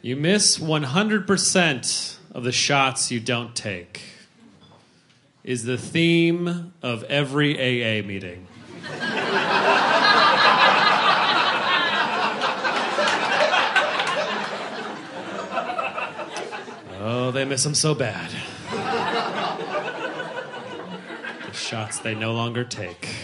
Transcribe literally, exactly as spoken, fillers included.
You miss one hundred percent of the shots you don't take is the theme of every A A meeting. Oh, they miss them so bad. The shots they no longer take.